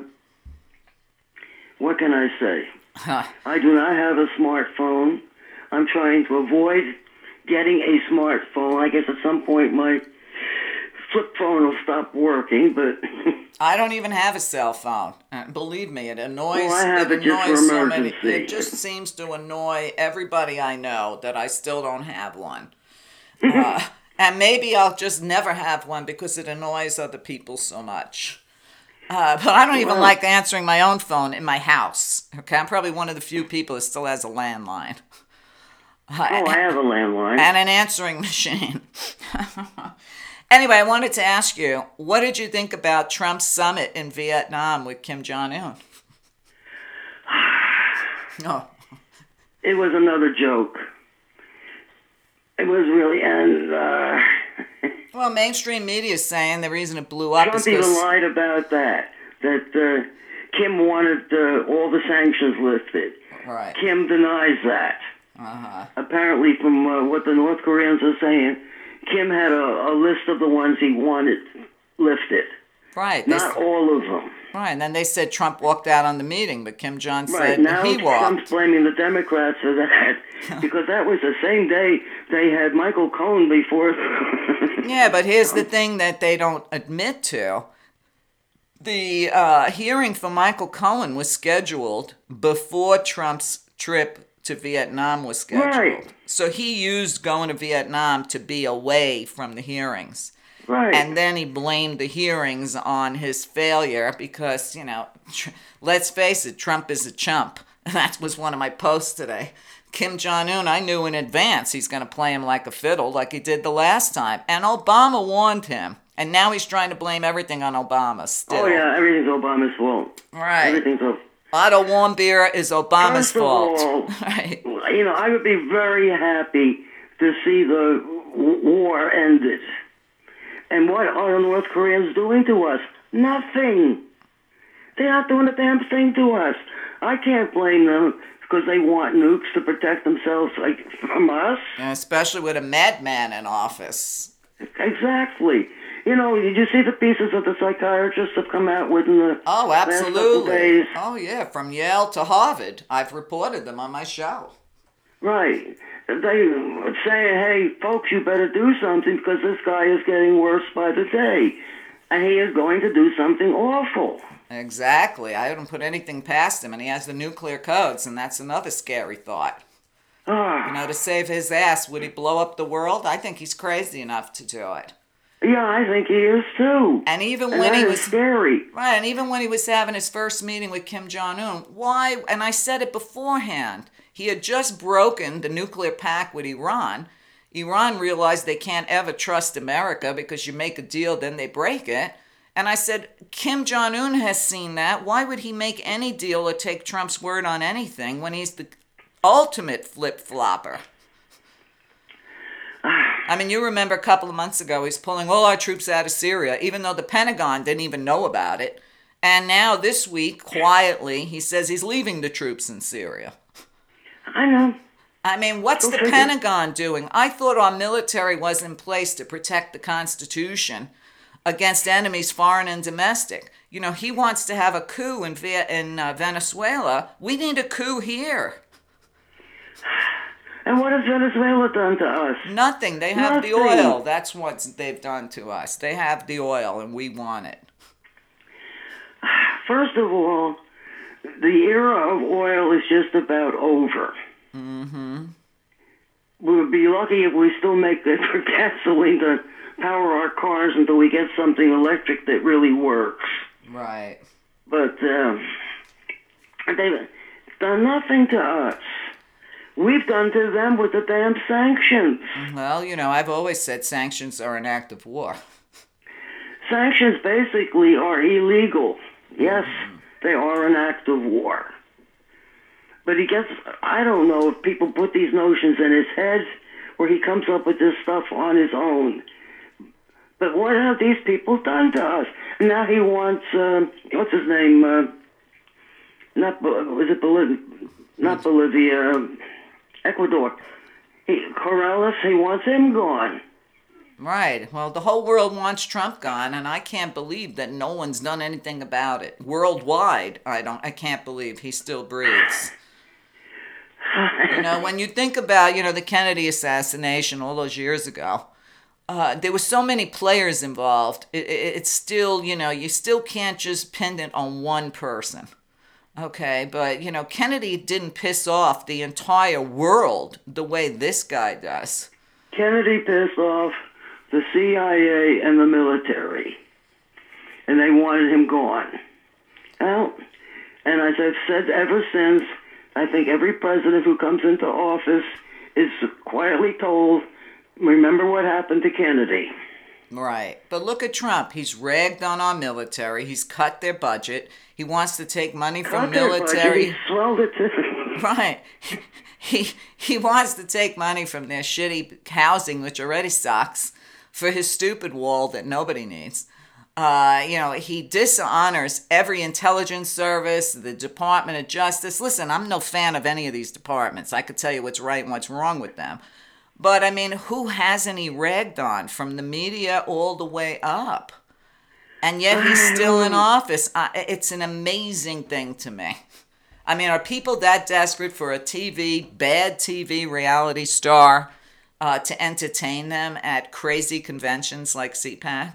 what can I say? Huh. I do not have a smartphone. I'm trying to avoid getting a smartphone. I guess at some point my flip phone will stop working, but I don't even have a cell phone. Uh, believe me, it annoys. Well, I have it it just annoys for so many. emergency. It just seems to annoy everybody I know that I still don't have one. Uh, and maybe I'll just never have one because it annoys other people so much. Uh, but I don't even Well- like answering my own phone in my house. Okay, I'm probably one of the few people that still has a landline. Uh, oh, I have a landline. and an answering machine. Anyway, I wanted to ask you, what did you think about Trump's summit in Vietnam with Kim Jong-un? Oh, It was another joke. It was really, and uh, well, mainstream media is saying the reason it blew up Trump is even because... lied about that. That uh, Kim wanted uh, all the sanctions lifted. Right. Kim denies that. Uh-huh. Apparently, from uh, what the North Koreans are saying, Kim had a, a list of the ones he wanted lifted. Right. They, Not all of them. right, and then they said Trump walked out on the meeting, but Kim Jong Right, said now he walked. Trump's blaming the Democrats for that, because that was the same day they had Michael Cohen before. Yeah, but here's the thing that they don't admit to. The uh, hearing for Michael Cohen was scheduled before Trump's trip to Vietnam was scheduled. Right. So he used going to Vietnam to be away from the hearings. Right. And then he blamed the hearings on his failure because, you know, tr- let's face it, Trump is a chump. That was one of my posts today. Kim Jong-un, I knew in advance he's going to play him like a fiddle like he did the last time. And Obama warned him. And now he's trying to blame everything on Obama still. Oh, yeah, everything's Obama's fault. Right. Everything's Obama's Otto Warmbier is Obama's First of fault. all, Right. you know, I would be very happy to see the w- war ended. And what are the North Koreans doing to us? Nothing. They're not doing a damn thing to us. I can't blame them because they want nukes to protect themselves, like, from us. And especially with a madman in office. Exactly. You know, did you see the pieces that the psychiatrists have come out with in the Oh, last couple absolutely. days? Oh, yeah, from Yale to Harvard. I've reported them on my show. Right. They say, hey, folks, you better do something because this guy is getting worse by the day. And he is going to do something awful. Exactly. I wouldn't put anything past him, and he has the nuclear codes, and that's another scary thought. Ah. You know, to save his ass, would he blow up the world? I think he's crazy enough to do it. Yeah, I think he is too. And even And when that he is was scary. right, and even when he was having his first meeting with Kim Jong-un, why? And I said it beforehand. He had just broken the nuclear pact with Iran. Iran realized they can't ever trust America because you make a deal, then they break it. And I said, Kim Jong-un has seen that. Why would he make any deal or take Trump's word on anything when he's the ultimate flip-flopper? I mean, you remember a couple of months ago, he's pulling all our troops out of Syria, even though the Pentagon didn't even know about it. And now this week, quietly, he says he's leaving the troops in Syria. I know. I mean, what's Go the figure. Pentagon doing? I thought our military was in place to protect the Constitution against enemies, foreign and domestic. You know, he wants to have a coup in, Ve- in uh, Venezuela. We need a coup here. And what has Venezuela done to us? Nothing. They have the Nothing. oil. That's what they've done to us. They have the oil, and we want it. First of all, the era of oil is just about over. Mm-hmm. We would be lucky if we still make the gasoline to power our cars until we get something electric that really works. Right. But um, they've done nothing to us. We've done to them with the damn sanctions. Well, you know, I've always said sanctions are an act of war. Sanctions basically are illegal. Yes, they are an act of war. But he gets, I don't know if people put these notions in his head or he comes up with this stuff on his own. But what have these people done to us? Now he wants, uh, what's his name? Uh, not, was it Bolivia? Not Bolivia, uh, Ecuador. He, Corrales, he wants him gone. Right. Well, the whole world wants Trump gone, and I can't believe that no one's done anything about it. Worldwide, I don't. I can't believe he still breathes. You know, when you think about, you know, the Kennedy assassination all those years ago, uh, there were so many players involved. It, it, it's still, you know, you still can't just pin it on one person. Okay, but, you know, Kennedy didn't piss off the entire world the way this guy does. Kennedy pissed off the C I A and the military, and they wanted him gone. Well, and as I've said ever since, I think every president who comes into office is quietly told, remember what happened to Kennedy. Right. But look at Trump. He's ragged on our military. He's cut their budget. He wants to take money from Cut their budget. military. He swelled it to... Right. He he wants to take money from their shitty housing, which already sucks, for his stupid wall that nobody needs. Uh, you know, he dishonors every intelligence service, the Department of Justice. Listen, I'm no fan of any of these departments. I could tell you what's right and what's wrong with them. But, I mean, who hasn't he ragged on from the media all the way up? And yet he's still in office. Uh, it's an amazing thing to me. I mean, are people that desperate for a T V, bad T V reality star uh, to entertain them at crazy conventions like CPAC?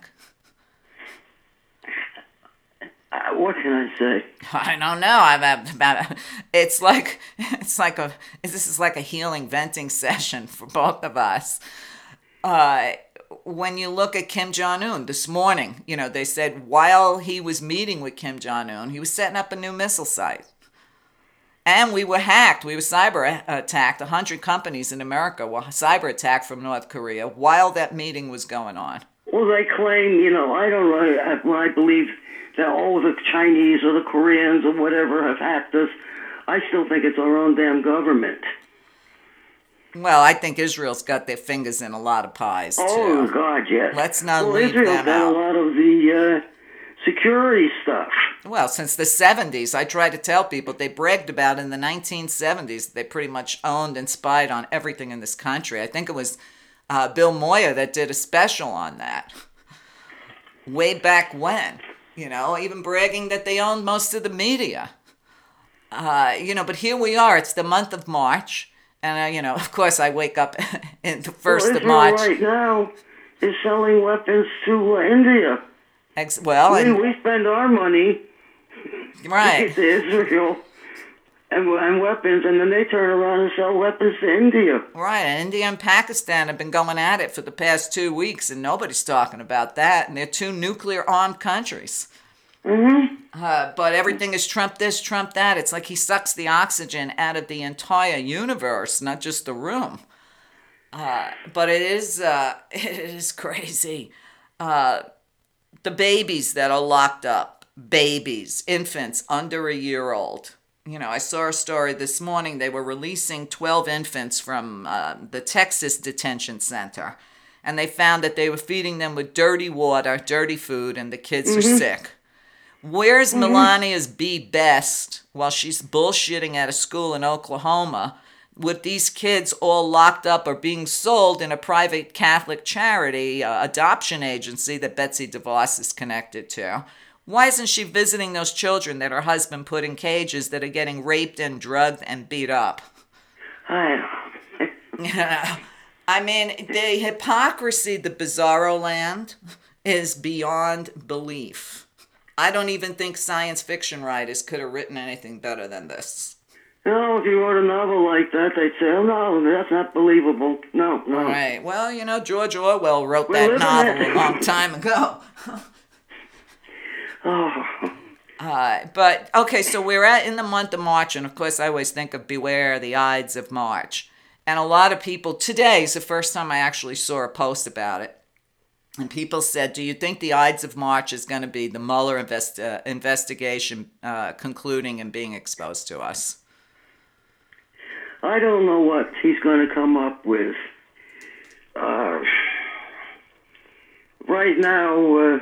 Uh, what can I say? I don't know. I'm about. It's like it's like a. This is like a healing venting session for both of us. Uh, when you look at Kim Jong-un this morning, you know they said while he was meeting with Kim Jong-un, he was setting up a new missile site. And we were hacked. We were cyber attacked. A hundred companies in America were cyber attacked from North Korea while that meeting was going on. Well, they claim, you know, I don't know, when I believe that all the Chinese or the Koreans or whatever have hacked us, I still think it's our own damn government. Well, I think Israel's got their fingers in a lot of pies, too. Oh, God, yes. Let's not well, leave Israel's them got out. a lot of the uh, security stuff. Well, since the seventies, I try to tell people, they bragged about in the nineteen seventies, they pretty much owned and spied on everything in this country. I think it was uh, Bill Moyer that did a special on that way back when, you know, even bragging that they owned most of the media. Uh, you know, but here we are. It's the month of March. And, uh, you know, of course, I wake up in the first well, of Israel March. right now is selling weapons to uh, India. Ex- well, we, and, we spend our money right. to Israel and, and weapons, and then they turn around and sell weapons to India. Right, and India and Pakistan have been going at it for the past two weeks, and nobody's talking about that. And they're two nuclear-armed countries. Mm-hmm. Uh, but everything is Trump this, Trump that. It's like he sucks the oxygen out of the entire universe, not just the room. Uh, but it is, uh, it is crazy. Uh, the babies that are locked up, babies, infants under a year old. You know, I saw a story this morning. They were releasing twelve infants from uh, the Texas detention center. And they found that they were feeding them with dirty water, dirty food, and the kids mm-hmm. are sick. Where's mm-hmm. Melania's Be Best while she's bullshitting at a school in Oklahoma with these kids all locked up or being sold in a private Catholic charity uh, adoption agency that Betsy DeVos is connected to? Why isn't she visiting those children that her husband put in cages that are getting raped and drugged and beat up? I know. I mean, the hypocrisy, the bizarro land is beyond belief. I don't even think science fiction writers could have written anything better than this. No, if you wrote a novel like that, they'd say, oh, no, that's not believable. No, no. Right. Well, you know, George Orwell wrote We're that novel it. a long time ago. oh. Uh, but, okay, so we're at in the month of March, and of course I always think of Beware the Ides of March. And a lot of people, today is the first time I actually saw a post about it. And people said, do you think the Ides of March is going to be the Mueller invest- uh, investigation uh, concluding and being exposed to us? I don't know what he's going to come up with. Uh, right now, uh,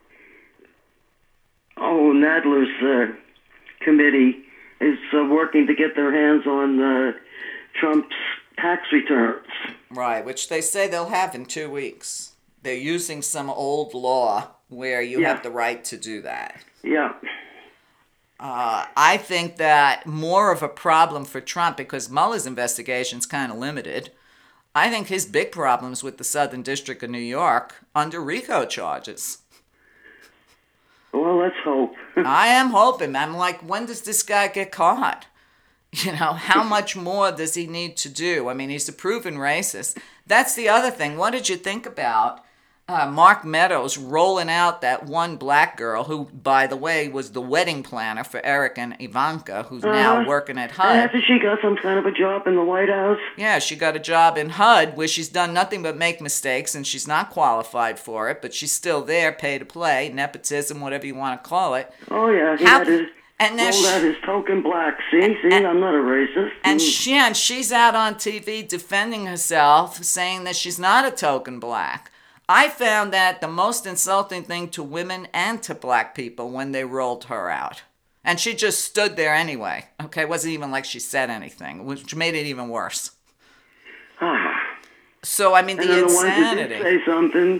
oh, Nadler's uh, committee is uh, working to get their hands on uh, Trump's tax returns. Right, which they say they'll have in two weeks. They're using some old law where you yeah. have the right to do that. Yeah. Uh, I think that more of a problem for Trump, because Mueller's investigation is kind of limited, I think his big problem is with the Southern District of New York under RICO charges. Well, let's hope. I am hoping. I'm like, when does this guy get caught? You know, how much more does he need to do? I mean, he's a proven racist. That's the other thing. What did you think about uh, Mark Meadows rolling out that one black girl who, by the way, was the wedding planner for Eric and Ivanka, who's uh-huh. now working at H U D? And after she got some kind of a job in the White House? Yeah, she got a job in H U D where she's done nothing but make mistakes and she's not qualified for it, but she's still there, pay to play, nepotism, whatever you want to call it. Oh, yeah. He How- had his, And then rolled she, out his token black. See? and, See? and, I'm not a racist. And, Mm. she, and she's out on T V defending herself, saying that she's not a token black. I found that the most insulting thing to women and to black people when they rolled her out. And she just stood there anyway. Okay, it wasn't even like she said anything, which made it even worse. Ah. So, I mean, And the then the ones insanity. that did say something,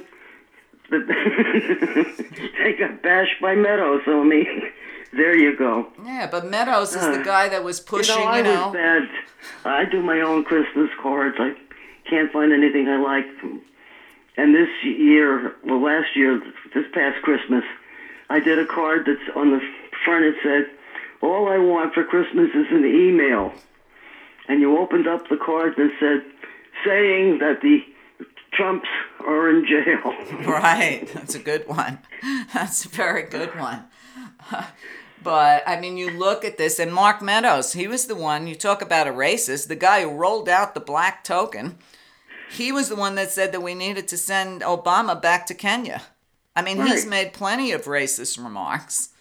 but they got bashed by Meadows. So, I mean, there you go. Yeah, but Meadows is the Uh, guy that was pushing, you know, I you know. was bad. I do my own Christmas cards. I can't find anything I like. And this year, well, last year, this past Christmas, I did a card that's on the front. It said, all I want for Christmas is an email. And you opened up the card and it said, saying that the Trumps are in jail. Right, that's a good one. That's a very good one. But, I mean, you look at this, and Mark Meadows, he was the one, you talk about a racist, the guy who rolled out the black token. He was the one that said that we needed to send Obama back to Kenya. I mean, Right. he's made plenty of racist remarks.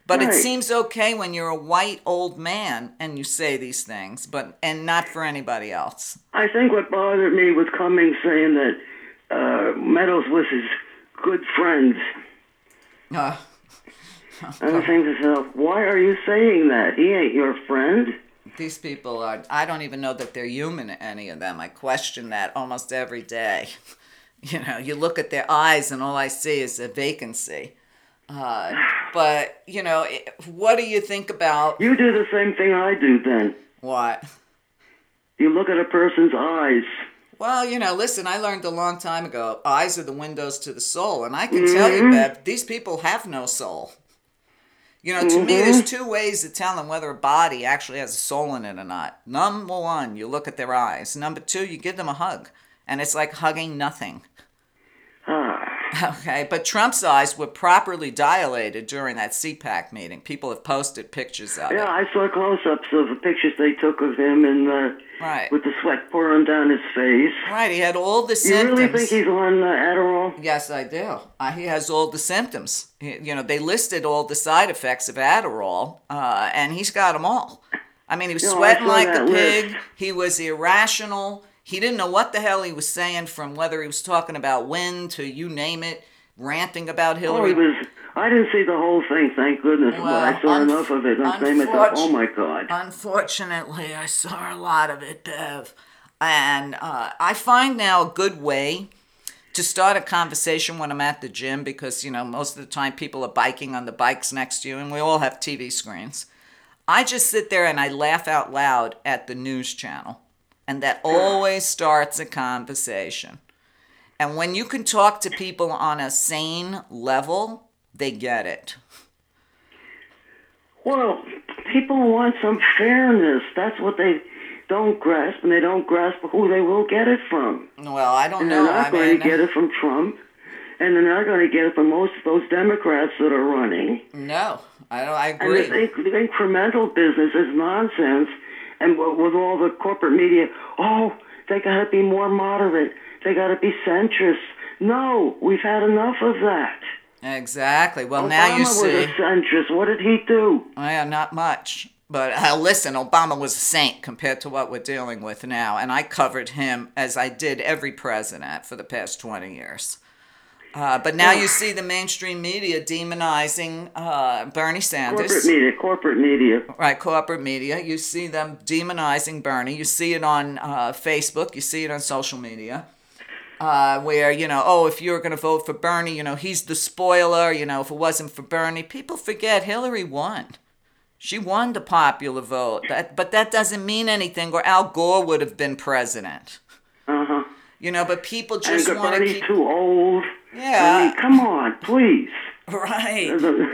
But Right. it seems okay when you're a white old man and you say these things, but and not for anybody else. I think what bothered me was Cummings saying that uh, Meadows was his good friend. Uh, And I think to myself, why are you saying that? He ain't your friend. these people are, I don't even know that they're human, any of them. I question that almost every day. You know, you look at their eyes and all I see is a vacancy. Uh, but, you know, it- what do you think about You do the same thing I do then. what? You look at a person's eyes. Well, you know, listen, I learned a long time ago, eyes are the windows to the soul. And I can tell you, Bev, these people have no soul. You know, to me, there's two ways of telling whether a body actually has a soul in it or not. Number one, you look at their eyes. Number two, you give them a hug. And it's like hugging nothing. Ah. Okay, but Trump's eyes were properly dilated during that C PAC meeting. People have posted pictures of Yeah, it. I saw close-ups of the pictures they took of him and uh, Right. with the sweat pouring down his face. Right, he had all the You symptoms. really think he's on uh, Adderall? Yes, I do. Uh, he has all the symptoms. He- you know, they listed all the side effects of Adderall, uh, and he's got them all. I mean, he was No, I sweating saw like a that pig. list. He was irrational. He didn't know what the hell he was saying, from whether he was talking about wind to you name it, ranting about Oh, Hillary. he was. I didn't see the whole thing, thank goodness, but Well, I saw unf- enough of it. And I'm saying to myself, oh my God. Unfortunately, I saw a lot of it, Bev. And uh, I find now a good way to start a conversation when I'm at the gym, because, you know, most of the time people are biking on the bikes next to you, and we all have T V screens. I just sit there and I laugh out loud at the news channel. And that always starts a conversation. And when you can talk to people on a sane level, they get it. Well, people want some fairness. That's what they don't grasp, and they don't grasp who they will get it from. Well, I don't And know. they're not I going mean, to get it from Trump, and they're not going to get it from most of those Democrats that are running. no, I don't. I And agree. the, the incremental business is nonsense. And w- with all the corporate media, oh, they got to be more moderate. They got to be centrist. No, we've had enough of that. Exactly. Well, Obama now you was see. a centrist. What did he do? Well, not much. But uh, listen, Obama was a saint compared to what we're dealing with now. And I covered him as I did every president for the past twenty years. Uh, but now you see the mainstream media demonizing uh, Bernie Sanders. Corporate media, corporate media. Right, corporate media. You see them demonizing Bernie. You see it on uh, Facebook. You see it on social media. Uh, where, you know, oh, if you're going to vote for Bernie, you know, he's the spoiler. You know, if it wasn't for Bernie. People forget Hillary won. She won the popular vote. That, but that doesn't mean anything, or Al Gore would have been president. Uh-huh. You know, but people And just want to Bernie's keep... too old. Yeah. I mean, come on, please. Right.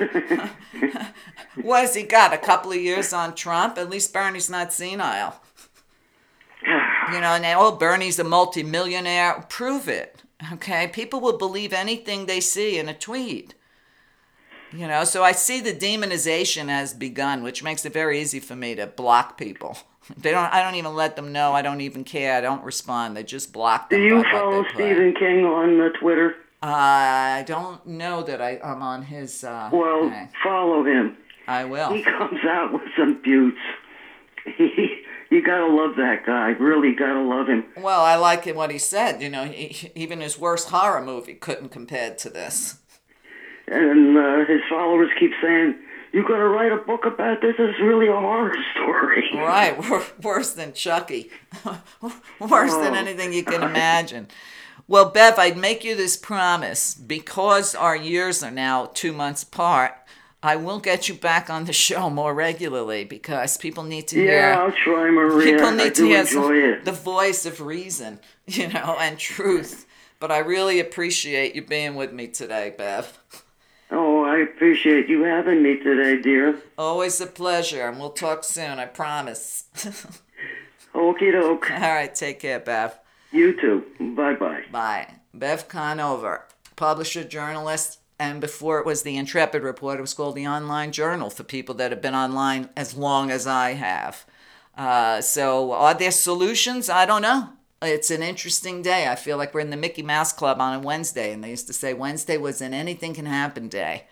What has he got? A couple of years on Trump? At least Bernie's not senile. You know, and oh, Bernie's a multimillionaire. Prove it. Okay? People will believe anything they see in a tweet. You know, so I see the demonization has begun, which makes it very easy for me to block people. They don't. I don't even let them know. I don't even care. I don't respond. They just block them. Do you by what follow they put. Stephen King on uh, Twitter? I don't know that I, I'm on his. Uh, Well, thing. follow him. I will. He comes out with some buttes. He, you gotta love that guy. Really gotta love him. Well, I like it what he said. You know, he, even his worst horror movie couldn't compare to this. And uh, his followers keep saying, "You gotta write a book about this. It's really a horror story." Right, wor- worse than Chucky. Worse than Oh. anything you can imagine. Well, Bev, I'd make you this promise. Because our years are now two months apart, I will get you back on the show more regularly, because people need to hear... Yeah, I'll try, Maria. People I need to do hear enjoy some- it. the voice of reason, you know, and truth. But I really appreciate you being with me today, Bev. Oh, I appreciate you having me today, dear. Always a pleasure, and we'll talk soon, I promise. Okie doke. All right, take care, Bev. You too. Bye-bye. Bye. Bev Conover, publisher, journalist, and before it was the Intrepid Report, it was called the Online Journal for people that have been online as long as I have. Uh, so are there solutions? I don't know. It's an interesting day. I feel like we're in the Mickey Mouse Club on a Wednesday, and they used to say Wednesday was an anything can happen day.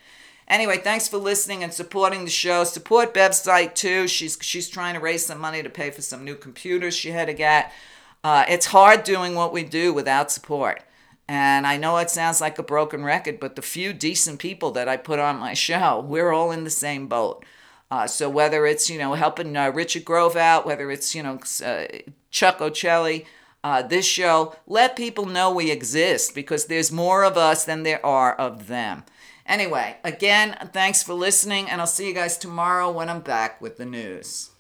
Anyway, thanks for listening and supporting the show. Support Bev's site too. She's she's trying to raise some money to pay for some new computers she had to get. Uh, it's hard doing what we do without support. And I know it sounds like a broken record, but the few decent people that I put on my show, we're all in the same boat. Uh, so whether it's, you know, helping uh, Richard Grove out, whether it's, you know, uh, Chuck Ocelli, uh, this show, let people know we exist, because there's more of us than there are of them. Anyway, again, thanks for listening, and I'll see you guys tomorrow when I'm back with the news.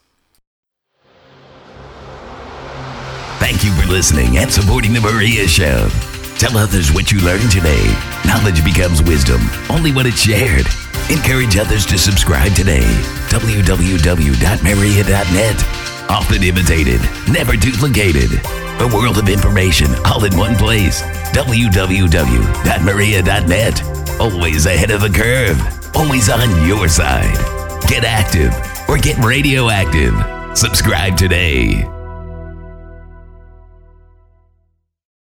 Thank you for listening and supporting The Maria Show. Tell others what you learned today. Knowledge becomes wisdom only when it's shared. Encourage others to subscribe today. w w w dot maria dot net. Often imitated, never duplicated. A world of information all in one place. w w w dot maria dot net. Always ahead of the curve. Always on your side. Get active or get radioactive. Subscribe today.